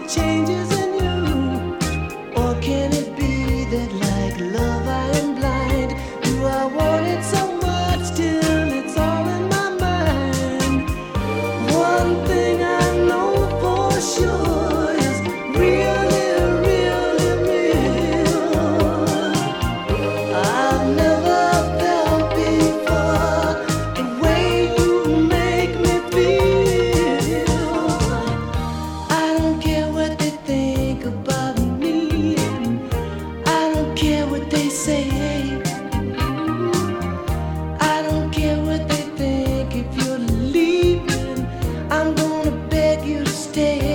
changes in you? Or can it be that, like love, I am blind? Do I want it so much till it's all in my mind? One thing I know for sure is really, really real. I've never felt before the way you make me feel. I don't care what they think about me. I don't care what they say. I don't care what they think if you're leaving. I'm gonna beg you to stay.